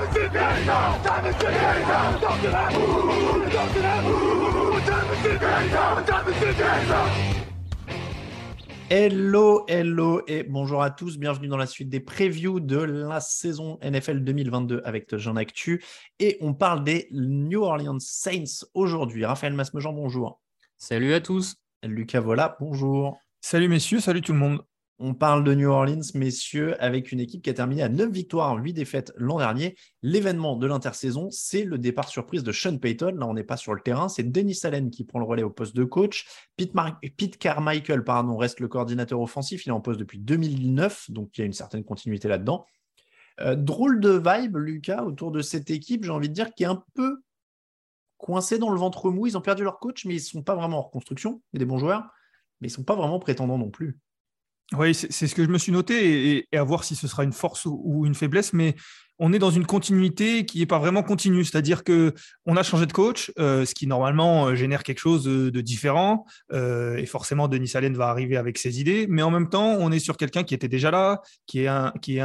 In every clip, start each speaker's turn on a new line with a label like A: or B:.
A: Hello, hello et bonjour à tous. Bienvenue dans la suite des previews de la saison NFL 2022 avec Jean Actu. Et on parle des New Orleans Saints aujourd'hui. Raphaël Masmejean, bonjour.
B: Salut à tous.
A: Lucas Vola, bonjour.
C: Salut messieurs, salut tout le monde.
A: On parle de New Orleans, messieurs, avec une équipe qui a terminé à 9 victoires, 8 défaites l'an dernier. L'événement de l'intersaison, c'est le départ surprise de Sean Payton. Là, on n'est pas sur le terrain. C'est Dennis Allen qui prend le relais au poste de coach. Pete Carmichael reste le coordinateur offensif. Il est en poste depuis 2009, donc il y a une certaine continuité là-dedans. Drôle de vibe, Lucas, autour de cette équipe, j'ai envie de dire, qui est un peu coincée dans le ventre mou. Ils ont perdu leur coach, mais ils ne sont pas vraiment en reconstruction. Il y a des bons joueurs, mais ils ne sont pas vraiment prétendants non plus.
C: Oui, c'est ce que je me suis noté et à voir si ce sera une force ou une faiblesse, mais on est dans une continuité qui n'est pas vraiment continue, c'est-à-dire qu'on a changé de coach, ce qui normalement génère quelque chose de différent, et forcément Denis Allen va arriver avec ses idées, mais en même temps on est sur quelqu'un qui était déjà là, qui est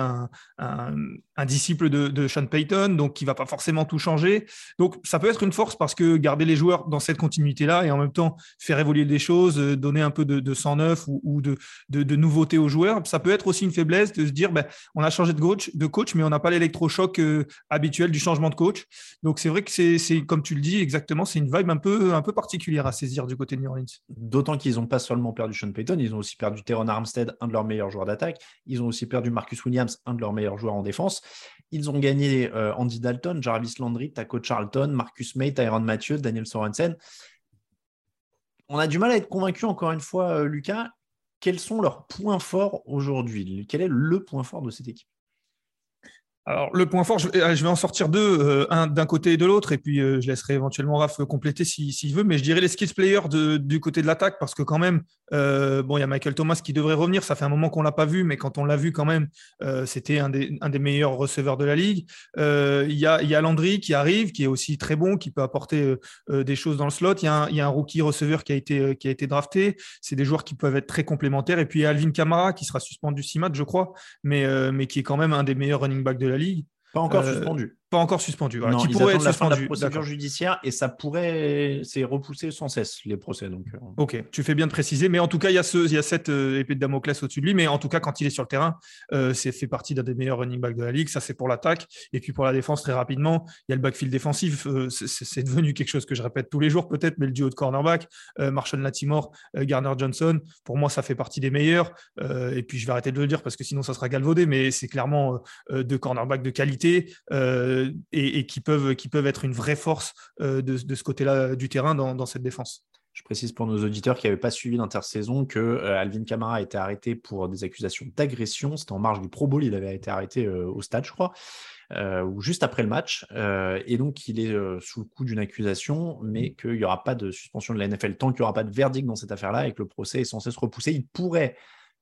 C: un disciple de Sean Payton, donc qui ne va pas forcément tout changer, donc ça peut être une force parce que garder les joueurs dans cette continuité-là et en même temps faire évoluer des choses, donner un peu de sang neuf ou de nouveauté aux joueurs, ça peut être aussi une faiblesse de se dire on a changé de coach mais on n'a pas l'électrochoc habituel du changement de coach. Donc c'est vrai que c'est comme tu le dis exactement, c'est une vibe un peu particulière à saisir du côté de New Orleans.
A: D'autant qu'ils n'ont pas seulement perdu Sean Payton, ils ont aussi perdu Teron Armstead, un de leurs meilleurs joueurs d'attaque. Ils ont aussi perdu Marcus Williams, un de leurs meilleurs joueurs en défense. Ils ont gagné Andy Dalton, Jarvis Landry, Taco Charlton, Marcus May, Tyrann Mathieu, Daniel Sorensen. On a du mal à être convaincu, encore une fois, Lucas. Quels sont leurs points forts aujourd'hui? Quel est le point fort de cette équipe?
C: Alors, le point fort, je vais en sortir deux, un d'un côté et de l'autre, et puis je laisserai éventuellement Raph compléter s'il veut, mais je dirais les skills players du côté de l'attaque, parce que quand même, il y a Michael Thomas qui devrait revenir, ça fait un moment qu'on ne l'a pas vu, mais quand on l'a vu quand même, c'était un des meilleurs receveurs de la ligue. Il y a Landry qui arrive, qui est aussi très bon, qui peut apporter des choses dans le slot. Il y a un rookie receveur qui a été drafté. C'est des joueurs qui peuvent être très complémentaires. Et puis il y a Alvin Kamara qui sera suspendu 6 matchs, je crois, mais qui est quand même un des meilleurs running backs de la ligue.
A: Pas encore suspendu.
C: Pas encore suspendu. Voilà.
A: Non,
C: qui
A: ils
C: pourrait
A: attendent
C: être
A: la fin de la
C: suspendu.
A: procédure
C: D'accord.
A: judiciaire et c'est repoussé sans cesse, les procès. Donc,
C: Ok, tu fais bien de préciser. Mais en tout cas, il y a cette épée de Damoclès au-dessus de lui. Mais en tout cas, quand il est sur le terrain, c'est fait partie d'un des meilleurs running backs de la ligue. Ça, c'est pour l'attaque. Et puis pour la défense, très rapidement, il y a le backfield défensif. C'est devenu quelque chose que je répète tous les jours peut-être, mais le duo de cornerback, Marshon Lattimore, Garner Johnson, pour moi, ça fait partie des meilleurs. Et puis je vais arrêter de le dire parce que sinon, ça sera galvaudé. Mais c'est clairement deux cornerbacks de qualité et qui peuvent être une vraie force de ce côté-là du terrain dans cette défense.
A: Je précise pour nos auditeurs qui n'avaient pas suivi l'intersaison que Alvin Kamara a été arrêté pour des accusations d'agression. C'était en marge du Pro Bowl, il avait été arrêté au stade, je crois, ou juste après le match. Et donc, il est sous le coup d'une accusation, mais qu'il n'y aura pas de suspension de la NFL tant qu'il n'y aura pas de verdict dans cette affaire-là et que le procès est censé se repousser. Il pourrait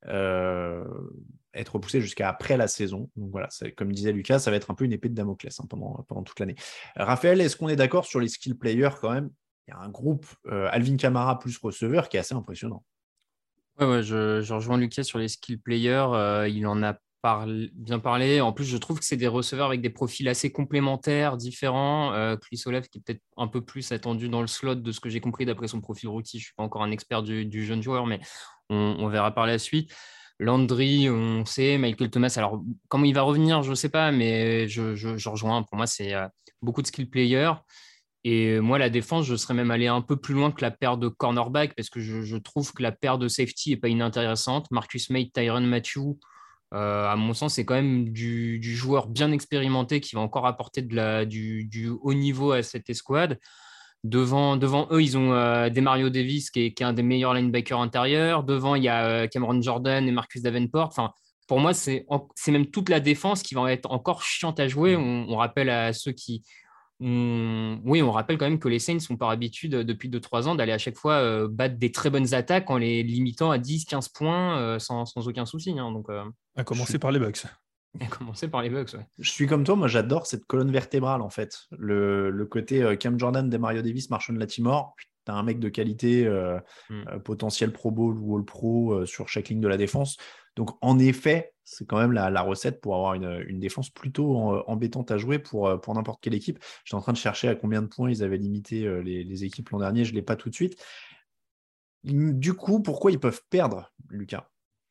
A: être repoussé jusqu'à après la saison. Donc voilà, comme disait Lucas, ça va être un peu une épée de Damoclès pendant toute l'année. Raphaël, est-ce qu'on est d'accord sur les skill players quand même? Il y a un groupe Alvin Kamara plus receveur qui est assez impressionnant.
B: Ouais, je rejoins Lucas sur les skill players. Il en a bien parlé. En plus, je trouve que c'est des receveurs avec des profils assez complémentaires, différents. Chris Olave qui est peut-être un peu plus attendu dans le slot de ce que j'ai compris d'après son profil rookie. Je ne suis pas encore un expert du jeune joueur, mais on verra par la suite. Landry, on sait. Michael Thomas, alors comment il va revenir, je ne sais pas, mais je rejoins. Pour moi, c'est beaucoup de skill players. Et moi, la défense, je serais même allé un peu plus loin que la paire de cornerback parce que je trouve que la paire de safety n'est pas inintéressante. Marcus May, Tyrann Mathieu, à mon sens, c'est quand même du joueur bien expérimenté qui va encore apporter du haut niveau à cette escouade. Devant eux, ils ont Demario Davis qui est un des meilleurs linebackers intérieurs. Devant, il y a Cameron Jordan et Marcus Davenport. Enfin, pour moi, c'est même toute la défense qui va être encore chiante à jouer. On rappelle à ceux qui on rappelle quand même que les Saints ont par habitude depuis 2-3 ans d'aller à chaque fois battre des très bonnes attaques en les limitant à 10-15 points sans aucun souci. Donc,
C: à commencer par les Bucks.
B: À commencer par les Bucks, ouais.
A: Je suis comme toi, moi j'adore cette colonne vertébrale en fait. Le côté Cam Jordan, Demario Davis, Marshon Lattimore. Tu as un mec de qualité potentiel Pro Bowl ou All Pro sur chaque ligne de la défense. Donc en effet, C'est quand même la recette pour avoir une défense plutôt embêtante à jouer pour n'importe quelle équipe. J'étais en train de chercher à combien de points ils avaient limité les équipes l'an dernier. Je ne l'ai pas tout de suite. Du coup, pourquoi ils peuvent perdre, Lucas?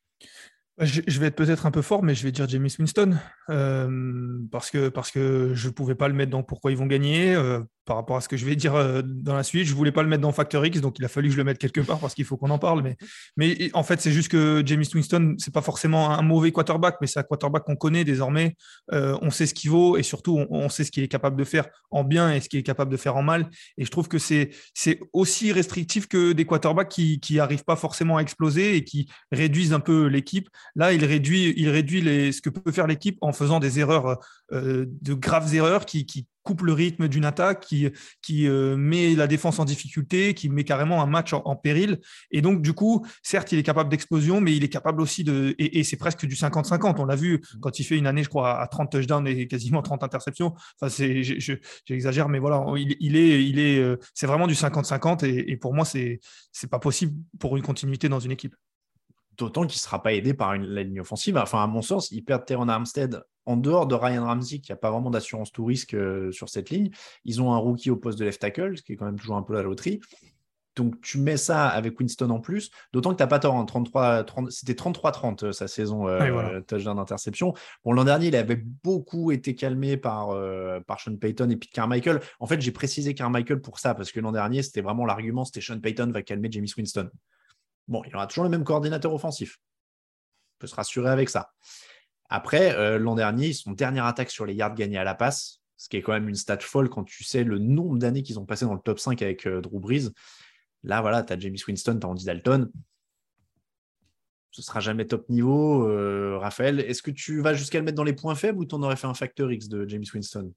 C: Je vais être peut-être un peu fort, mais je vais dire Jameis Winston, parce que je ne pouvais pas le mettre dans pourquoi ils vont gagner. Par rapport à ce que je vais dire dans la suite, je ne voulais pas le mettre dans Factor X, donc il a fallu que je le mette quelque part parce qu'il faut qu'on en parle. Mais en fait, c'est juste que Jameis Winston, ce n'est pas forcément un mauvais quarterback, mais c'est un quarterback qu'on connaît désormais. On sait ce qu'il vaut et surtout, on sait ce qu'il est capable de faire en bien et ce qu'il est capable de faire en mal. Et je trouve que c'est aussi restrictif que des quarterbacks qui n'arrivent pas forcément à exploser et qui réduisent un peu l'équipe. Là, il réduit ce que peut faire l'équipe en faisant des erreurs, de graves erreurs qui coupent le rythme d'une attaque, qui met la défense en difficulté, qui met carrément un match en péril. Et donc, du coup, certes, il est capable d'explosion, mais il est capable aussi et c'est presque du 50-50. On l'a vu quand il fait une année, je crois, à 30 touchdowns et quasiment 30 interceptions. Enfin, j'exagère, mais voilà, c'est vraiment du 50-50. Et pour moi, c'est pas possible pour une continuité dans une équipe.
A: D'autant qu'il ne sera pas aidé par la ligne offensive. Enfin, à mon sens, ils perdent Teron Armstead en dehors de Ryan Ramsey, qui n'a pas vraiment d'assurance tout risque sur cette ligne. Ils ont un rookie au poste de left tackle, ce qui est quand même toujours un peu la loterie. Donc, tu mets ça avec Winston en plus. D'autant que tu n'as pas tort. Hein, c'était 33-30 sa saison
C: voilà.
A: touchdown d'interception. Bon, l'an dernier, il avait beaucoup été calmé par Sean Payton et Pete Carmichael. En fait, j'ai précisé Carmichael pour ça, parce que l'an dernier, c'était vraiment l'argument, c'était Sean Payton va calmer Jameis Winston. Bon, il aura toujours le même coordinateur offensif. On peut se rassurer avec ça. Après, l'an dernier, ils sont dernière attaque sur les yards gagnés à la passe, ce qui est quand même une stat folle quand tu sais le nombre d'années qu'ils ont passé dans le top 5 avec Drew Brees. Là, voilà, tu as Jameis Winston, tu as Andy Dalton. Ce ne sera jamais top niveau. Raphaël, est-ce que tu vas jusqu'à le mettre dans les points faibles ou tu en aurais fait un facteur X de Jameis Winston?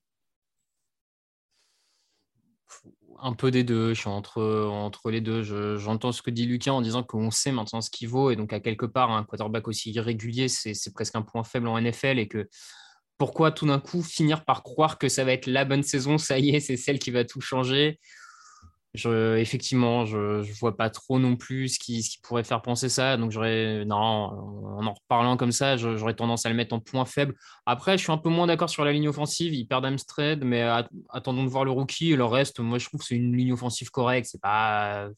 B: Un peu des deux, je suis entre les deux. J'entends ce que dit Lucas en disant qu'on sait maintenant ce qu'il vaut et donc à quelque part un quarterback aussi irrégulier, c'est presque un point faible en NFL et que pourquoi tout d'un coup finir par croire que ça va être la bonne saison, ça y est, c'est celle qui va tout changer. Effectivement, je vois pas trop non plus ce qui pourrait faire penser ça. Donc, non, en reparlant comme ça, j'aurais tendance à le mettre en point faible. Après, je suis un peu moins d'accord sur la ligne offensive. Ils perdent Armstead, mais attendons de voir le rookie. Et le reste, moi, je trouve que c'est une ligne offensive correcte. C'est pas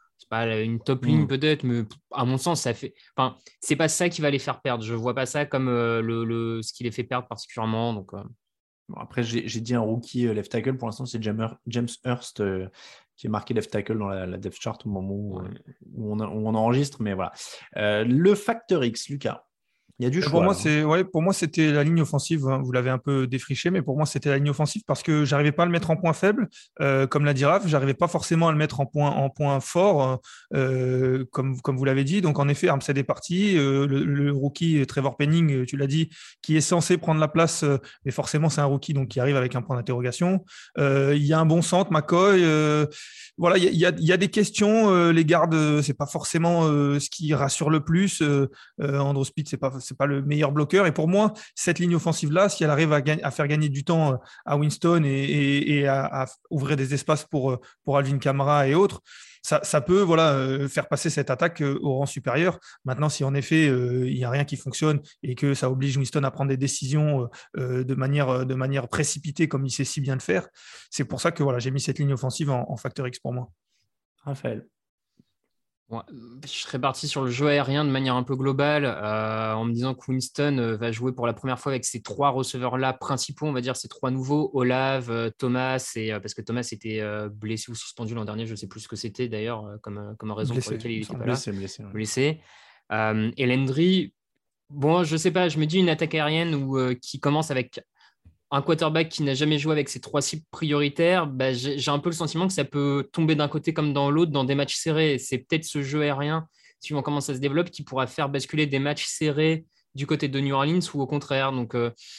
B: une top ligne peut-être, mais à mon sens, ça fait. Enfin, c'est pas ça qui va les faire perdre. Je vois pas ça comme ce qui les fait perdre particulièrement. Donc.
A: Bon, après, j'ai dit un rookie left tackle. Pour l'instant, c'est James Hurst qui est marqué left tackle dans la depth chart au moment où on enregistre. Mais voilà. Le facteur X, Lucas. Il y a du choix.
C: Pour moi, c'était la ligne offensive. Hein. Vous l'avez un peu défriché, mais pour moi, c'était la ligne offensive parce que j'arrivais pas à le mettre en point faible, comme l'a dit Raph. J'arrivais pas forcément à le mettre en point fort, comme vous l'avez dit. Donc, en effet, Armstead est parti. Le rookie Trevor Penning, tu l'as dit, qui est censé prendre la place, mais forcément, c'est un rookie, donc qui arrive avec un point d'interrogation. Il y a un bon centre, McCoy. Voilà, il y a des questions. Les gardes, c'est pas forcément ce qui rassure le plus. Andrew Speed, c'est pas le meilleur bloqueur. Et pour moi, cette ligne offensive-là, si elle arrive à faire gagner du temps à Winston et à ouvrir des espaces pour Alvin Kamara et autres, ça peut faire passer cette attaque au rang supérieur. Maintenant, si en effet, il n'y a rien qui fonctionne et que ça oblige Winston à prendre des décisions de manière précipitée comme il sait si bien le faire, c'est pour ça que j'ai mis cette ligne offensive en facteur X pour moi.
A: Raphaël.
B: Ouais, je serais parti sur le jeu aérien de manière un peu globale en me disant que Winston va jouer pour la première fois avec ces trois receveurs-là principaux, on va dire ces trois nouveaux, Olave, Thomas, parce que Thomas était blessé ou suspendu l'an dernier, je ne sais plus ce que c'était d'ailleurs comme raison pour laquelle il n'était pas là. Blessé. Et Landry, bon, je ne sais pas, je me dis une attaque aérienne qui commence avec un quarterback qui n'a jamais joué avec ses trois cibles prioritaires, j'ai un peu le sentiment que ça peut tomber d'un côté comme dans l'autre dans des matchs serrés. C'est peut-être ce jeu aérien, suivant comment ça se développe, qui pourra faire basculer des matchs serrés du côté de New Orleans ou au contraire. Donc,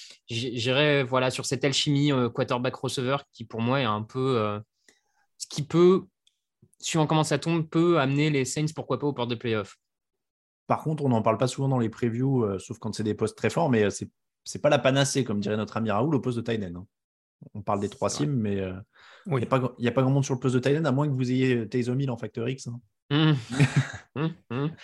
B: j'irai sur cette alchimie quarterback-receveur qui, pour moi, est un peu ce qui peut, suivant comment ça tombe, peut amener les Saints, pourquoi pas, aux portes de playoff.
A: Par contre, on n'en parle pas souvent dans les previews, sauf quand c'est des postes très forts, mais c'est pas la panacée, comme dirait notre ami Raoul, au poste de tight end. On parle des trois cimes, mais il n'y a pas grand monde sur le poste de tight end, à moins que vous ayez Taysom Hill en facteur X.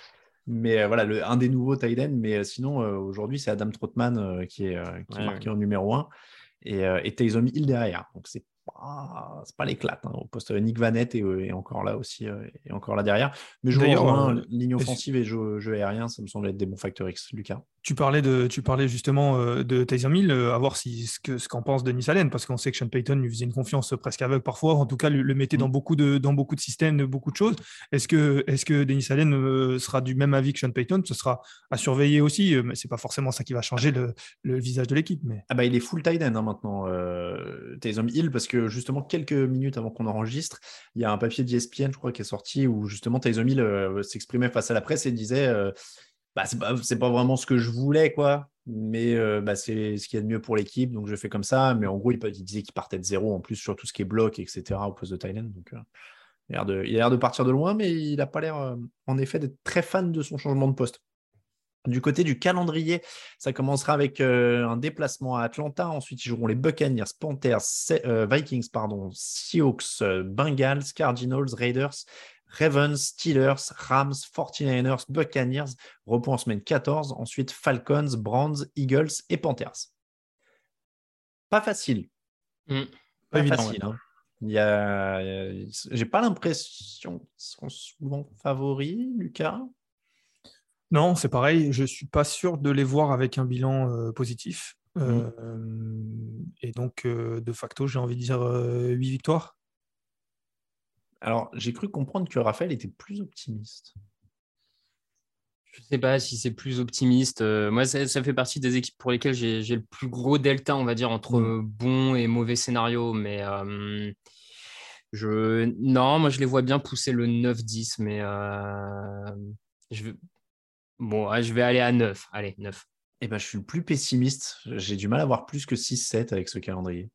A: Mais voilà, un des nouveaux tight ends. Mais sinon, aujourd'hui, c'est Adam Trautman qui est marqué en numéro 1 et Taysom Hill derrière. Donc, c'est pas l'éclate. Au poste Nick Vannett est encore là aussi, et encore là derrière. Mais je vous rejoins, ligne offensive et jeu aérien, ça me semble être des bons facteurs X, Lucas.
C: Tu parlais justement de Taysom Hill, à voir ce qu'en pense Dennis Allen, parce qu'on sait que Sean Payton lui faisait une confiance presque aveugle parfois, en tout cas le mettait dans beaucoup de systèmes, de beaucoup de choses. Est-ce que Dennis Allen sera du même avis que Sean Payton? Ce sera à surveiller aussi, mais c'est pas forcément ça qui va changer le visage de l'équipe. Mais...
A: il est full tight end maintenant, Taysom Hill, parce que justement quelques minutes avant qu'on enregistre, il y a un papier d'ESPN, je crois, qui est sorti où justement Taysom Hill s'exprimait face à la presse et disait c'est pas vraiment ce que je voulais, quoi, mais c'est ce qu'il y a de mieux pour l'équipe, donc je fais comme ça. Mais en gros, il disait qu'il partait de zéro en plus sur tout ce qui est bloc, etc. au poste de tight end. Donc il a l'air de partir de loin, mais il n'a pas l'air en effet d'être très fan de son changement de poste. Du côté du calendrier, ça commencera avec un déplacement à Atlanta. Ensuite, ils joueront les Buccaneers, Panthers, Vikings, Seahawks, Bengals, Cardinals, Raiders, Ravens, Steelers, Rams, 49ers, Buccaneers. Repos en semaine 14. Ensuite, Falcons, Browns, Eagles et Panthers. Pas facile.
C: Pas évident,
A: facile. Hein. J'ai pas l'impression qu'ils sont souvent favoris, Lucas.
C: Non, c'est pareil. Je ne suis pas sûr de les voir avec un bilan positif. Et donc, de facto, j'ai envie de dire 8 victoires.
A: Alors, j'ai cru comprendre que Raphaël était plus optimiste.
B: Je ne sais pas si c'est plus optimiste. Moi, ça fait partie des équipes pour lesquelles j'ai le plus gros delta, on va dire, entre bons et mauvais scénarios. Mais non, moi, je les vois bien pousser le 9-10. Mais je vais aller à 9. Allez, 9.
A: Eh ben, je suis le plus pessimiste. J'ai du mal à voir plus que 6-7 avec ce calendrier.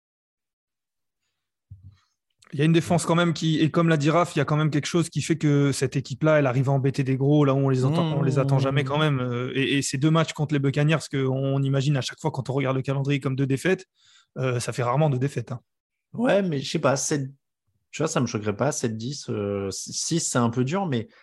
C: Il y a une défense quand même et comme l'a dit Raph, il y a quand même quelque chose qui fait que cette équipe-là, elle arrive à embêter des gros, là où on les attend jamais quand même. Et ces 2 matchs contre les Buccaneers, parce qu'on imagine à chaque fois quand on regarde le calendrier comme 2 défaites, ça fait rarement 2 défaites. Hein.
A: Ouais, mais je sais pas, 7, tu vois, ça me choquerait pas, 7-10, 6, c'est un peu dur, mais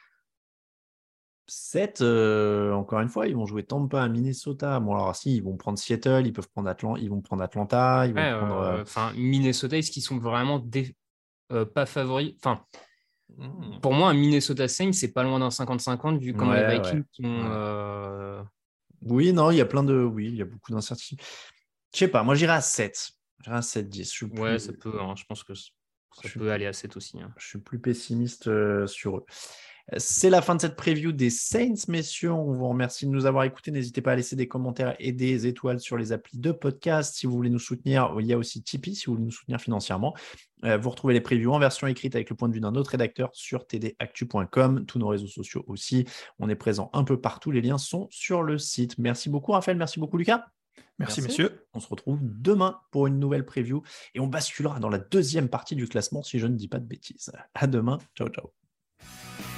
A: 7, encore une fois, ils vont jouer Tampa, Minnesota. Bon, alors si, ils vont prendre Seattle, ils vont prendre Atlanta, ils vont prendre...
B: Minnesota, est-ce qu'ils sont vraiment pas favoris? Enfin, pour moi, un Minnesota Saints, c'est pas loin d'un 50-50 vu comment les Vikings sont...
A: Oui, non, il y a il y a beaucoup d'incertitudes. Je sais pas, moi j'irai à 7. J'irai à 7-10.
B: Ouais, ça peut, je pense que ça peut aller à 7 aussi. Hein.
A: Je suis plus pessimiste sur eux. C'est la fin de cette preview des Saints, messieurs. On vous remercie de nous avoir écoutés. N'hésitez pas à laisser des commentaires et des étoiles sur les applis de podcast. Si vous voulez nous soutenir, il y a aussi Tipeee si vous voulez nous soutenir financièrement. Vous retrouvez les previews en version écrite avec le point de vue d'un autre rédacteur sur tdactu.com. Tous nos réseaux sociaux aussi. On est présent un peu partout. Les liens sont sur le site. Merci beaucoup, Raphaël. Merci beaucoup, Lucas.
C: Merci, messieurs.
A: On se retrouve demain pour une nouvelle preview et on basculera dans la deuxième partie du classement si je ne dis pas de bêtises. À demain. Ciao, ciao.